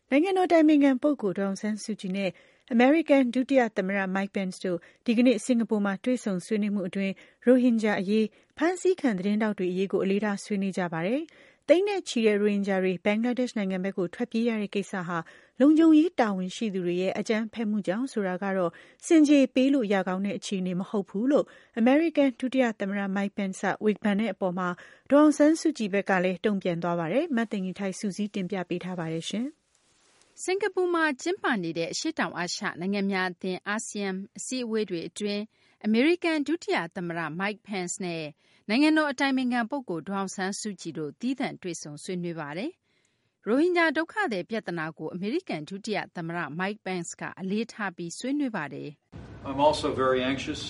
နိုင်ငံတော်တိုင်ပင်ခံပုဂ္ဂိုလ်ဒေါ်အောင်ဆန်းစုကြည်နဲ့အမေရိကန်ဒုတိယသမ္မတ Mike Pence တို့ဒီကနေ့စင်ကာပူမှာတွေ့ဆုံဆွေးနွေးမှုအတွင်းရိုဟင်ဂျာအရေးဖမ်းဆီးခံသတင်းထောက်တွေအရေးကိုအလေးထားဆွေးနွေးကြပါတယ်။သိန်းနဲ့ချီတဲ့ရိုဟင်ဂျာတွေဘင်္ဂလားဒေ့ရှ်နိုင်ငံဘက်ကိုထွက်ပြေးရတဲ့ကိစ္စဟာလုံခြုံရေးတာဝန်ရှိသူတွေရဲ့အကြမ်းဖက်မှုကြောင့်ဆိုတာကတော့စင်ကြေပေးလို့ရကောင်းတဲ့အခြေအနေမဟုတ်ဘူးလို့အမေရိကန်ဒုတိယသမ္မတ Mike Pence ကဝေဖန်တဲ့အပေါ်မှာဒေါ်အောင်ဆန်းစုကြည်ဘက်ကလည်းတုံ့ပြန်သွားပါတယ်။မသိင်္ဂီထိုက်စုစည်းတင်ပြပေးထားပါတယ်ရှင်။စင်ကာပူမှာကျင်းပနေတဲ့အရှေ့တောင်အာရှနိုင်ငံများအသင်းအာဆီယံအစည်းအဝေးတွေအတွင်းအမေရိကန်ဒုတိယသမ္မတ Mike Pence နဲ့နိုင်ငံတော်အတိုင်ပင်ခံပုဂ္ဂိုလ်ဒေါ်အောင်ဆန်းစုကြည်တို့သီးသန့်တွေ့ဆုံဆွေးနွေးပါတယ်။ရိုဟင်ဂျာဒုက္ခသည်ပြဿနာကိုအမေရိကန်ဒုတိယသမ္မတ Mike Pence ကအလေးထားပြီးဆွေးနွေးပါတယ်။ I'm also very anxious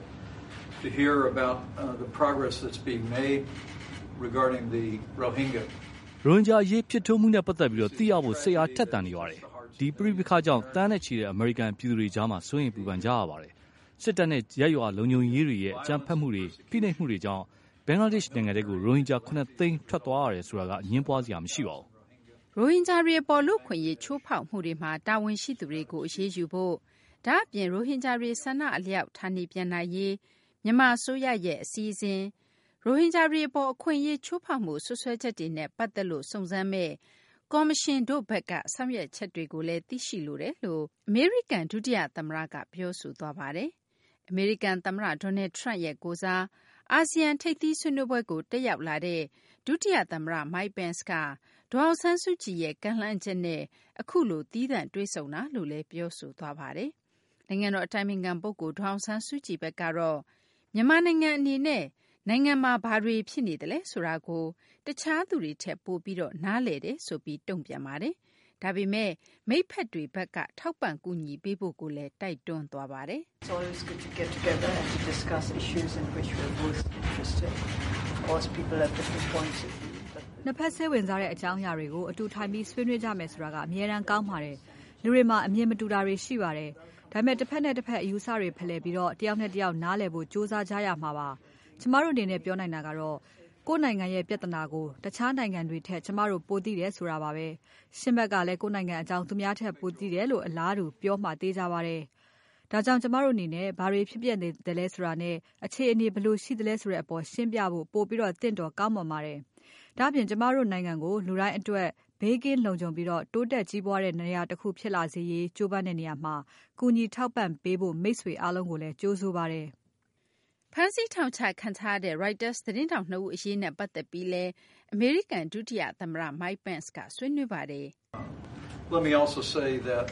to hear about the progress that's being made regarding the Rohingya ရိုဟင်ဂျာအရေးဖြစ်ထွန်းမှုနဲ့ပတ်သက်ပြီးသိရဖို့စိတ်အားထက်သန်နေပါတယ်။ဒီပဋိပက္ခကြောင့်တန်းနဲ့ချီတဲ့အမေရိကန်ပြည်သူတွေကြားမှာစိုးရိမ်ပူပန်ကြရပါတယ်။စစ်တပ်နဲ့ရပ်ရွာလုံခြုံရေးတွေရဲ့အကြမ်းဖက်မှုတွေဖိနှိပ်မှုတွေကြောင့်ဘင်္ဂလားဒေ့ရှ်နိုင်ငံတွေကိုရိုဟင်ဂျာ9သိန်းထွက်သွားရတယ်ဆိုတာကအငြင်းပွားစရာမရှိပါဘူး။ရိုဟင်ဂျာတွေပေါ်လူခွင့်ရေးချိုးဖောက်မှုတွေမှာတာဝန်ရှိသူတွေကိုအရေးယူဖို့ဒါအပြင်ရိုဟင်ဂျာတွေဆန္ဒအလျောက်ဌာနေပြန်နိုင်ရေးမြန်မာအစိုးရရဲ့အစီအစဉ်ရိုဟင်ဂျာတွေအပေါ်အခွင့်အရေးချိုးဖောက်မှုဆွဆွဲချက်တွေနဲ့ပတ်သက်လို့စုံစမ်းမဲ့ကော်မရှင်တို့ဘက်ကဆောင်ရွက်ချက်တွေကိုလည်းသိရှိလိုတယ်လို့အမေရိကန်ဒုတိယသမ္မတကပြောဆိုသွားပါတယ်။အမေရိကန်သမ္မတဒေါ်နယ်ထရန့်ရဲ့ကိုစားအာဆီယံထိပ်သီးဆွေးနွေးပွဲကိုတက်ရောက်လာတဲ့ဒုတိယသမ္မတ Mike Pence ကဒေါ်အောင်ဆန်းစုကြည်ရဲ့ကမ်းလှမ်းချက်နဲ့အခုလိုသီးသန့်တွေ့ဆုံတာလို့လည်းပြောဆိုသွားပါတယ်။နိုင်ငံတော်အတိုင်ပင်ခံပုဂ္ဂိုလ်ဒေါ်အောင်ဆန်းစုကြည်ဘက်ကတော့မြန်မာနိုင်ငံအနေနဲ့နိုင်ငံမှာဘာတွေဖြစ်နေတယ်လဲဆိုတာကိုတခြားသူတွေထက်ပိုပြီးနားလည်တယ်ဆိုပြီးတုံ့ပြန်ပါတယ်။ဒါပေမဲ့မိတ်ဖက်တွေဘက်ကထောက်ပံ့ကူညီပေးဖို့ကိုလည်းတိုက်တွန်းသွားပါတယ်။ It's always good to get together and to discuss issues in which we're both interested. Of course, people have different points of view. နှစ်ဖက်စိတ်ဝင်စားတဲ့အကြောင်းအရာတွေကိုအတူထိုင်ပြီးဆွေးနွေးကြမယ်ဆိုတာကအများအားကောင်းပါတယ်။လူတွေမှာအမြင်မတူတာတွေရှိပါတယ်။ဒါပေမဲ့တစ်ဖက်နဲ့တစ်ဖက်အယူဆတွေဖလှယ်ပြီးတယောက်နဲ့တယောက်နားလည်ဖို့စူးစမ်းကြရမှာပါ။ကျမတို့အနေနဲ့ပြောနိုင်တာကတော့ကိုယ့်နိုင်ငံရဲ့ပြဿနာကိုတခြားနိုင်ငံတွေထက်ကျမတို့ပိုသိတယ်ဆိုတာပါပဲ။ရှင်းဘက်ကလည်းကိုယ့်နိုင်ငံအကြောင်းသူများထက်ပိုသိတယ်လို့အလားတူပြောမှသိကြပါတယ်။ဒါကြောင့်ကျမတို့အနေနဲ့ဘာတွေဖြစ်ပျက်နေတယ်လဲဆိုတာနဲ့အခြေအနေဘယ်လိုရှိသလဲဆိုတဲ့အပေါ်ရှင်းပြဖို့ပို့ပြီးတင့်တော်ကောင်းမွန်ပါတယ်။ဒါ့အပြင်ကျမတို့နိုင်ငံကိုလူတိုင်းအတွက်ဘေးကင်းလုံခြုံပြီးတိုးတက်ကြီးပွားတဲ့နေရာတစ်ခုဖြစ်လာစေရေးကြိုးပမ်းတဲ့နေရာမှာကူညီထောက်ပံ့ပေးဖို့မိတ်ဆွေအားလုံးကိုလည်းကြိုးဆိုပါတယ်။ဖမ်းဆီးထောင်ချခံထားတဲ့ Reuters သတင်းထောက်2ဦးအရေးနဲ့ပတ်သက်ပြီးလဲအမေရိကန်ဒုတိယသမ္မတ Mike Pence ကဆွေးနွေးပါတယ်။ Let me also say that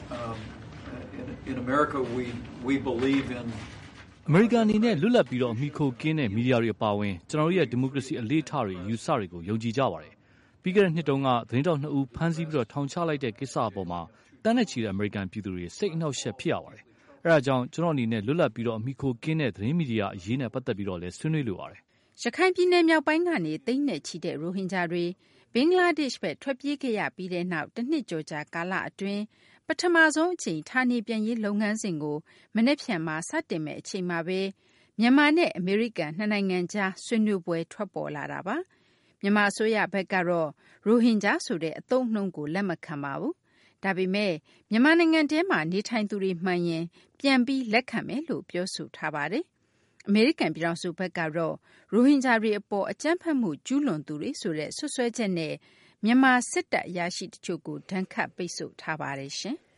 in America we believe in အမေရိကန်အနေနဲ့လွတ်လပ်ပြီးအမိခိုကင်းတဲ့မီဒီယာတွေအပါအဝင်ကျွန်တော်တို့ရဲ့ဒီမိုကရေစီအလေးထားတွေယူဆတွေကိုယုံကြည်ကြပါတယ်။ပြီးခဲ့တဲ့နှစ်တုန်းကသတင်းထောက်2ဦးဖမ်းဆီးပြီးထောင်ချလိုက်တဲ့ကိစ္စအပေါ်မှာတန်းနဲ့ချီတဲ့အမေရိကန်ပြည်သူတွေစိတ်အနှောက်အယှက်ဖြစ်ရပါတယ်။အဲဒါကြောင့်ကျွန်တော်အနေနဲ့လွတ်လပ်ပြီးအမိခိုကင်းတဲ့သတင်းမီဒီယာအရေးနဲ့ပတ်သက်ပြီးလည်းဆွေးနွေးလိုပါတယ်။ရခိုင်ပြည်နယ်မြောက်ပိုင်းကနေသိန်းနဲ့ချီတဲ့ရိုဟင်ဂျာတွေဘင်္ဂလားဒေ့ရှ်ဘက်ထွက်ပြေးခဲ့ရပြီးတဲ့နောက်တစ်နှစ်ကျော်ကြာကာလအတွင်းပထမဆုံးအချိန်ဌာနေပြန်ရေးလုပ်ငန်းစဉ်ကိုမနေ့ဖြန်မှာစတင်မဲ့အချိန်မှာပဲမြန်မာနဲ့အမေရိကန်နှစ်နိုင်ငံကြားဆွေးနွေးပွဲထွက်ပေါ်လာတာပါ။မြန်မာအစိုးရဘက်ကတော့ရိုဟင်ဂျာဆိုတဲ့အသုံးအနှုန်းကိုလက်မခံပါဘူး။ဒါပေမဲ့မြန်မာနိုင်ငံထဲမှာနေထိုင်သူတွေမှန်ရင်ပြန်ပြီးလက်ခံမယ်လို့ပြောဆိုထားပါတယ်။အမေရိကန်ပြည်ထောင်စုဘက်ကတော့ရိုဟင်ဂျာတွေအပေါ်အကြမ်းဖက်မှုကျူးလွန်သူတွေဆိုတဲ့ဆွဆွဲချက်နဲ့မြန်မာစစ်တပ်အရာရှိတချို့ကိုဒဏ်ခတ်ပိတ်ဆို့ထားပါတယ်ရှင်။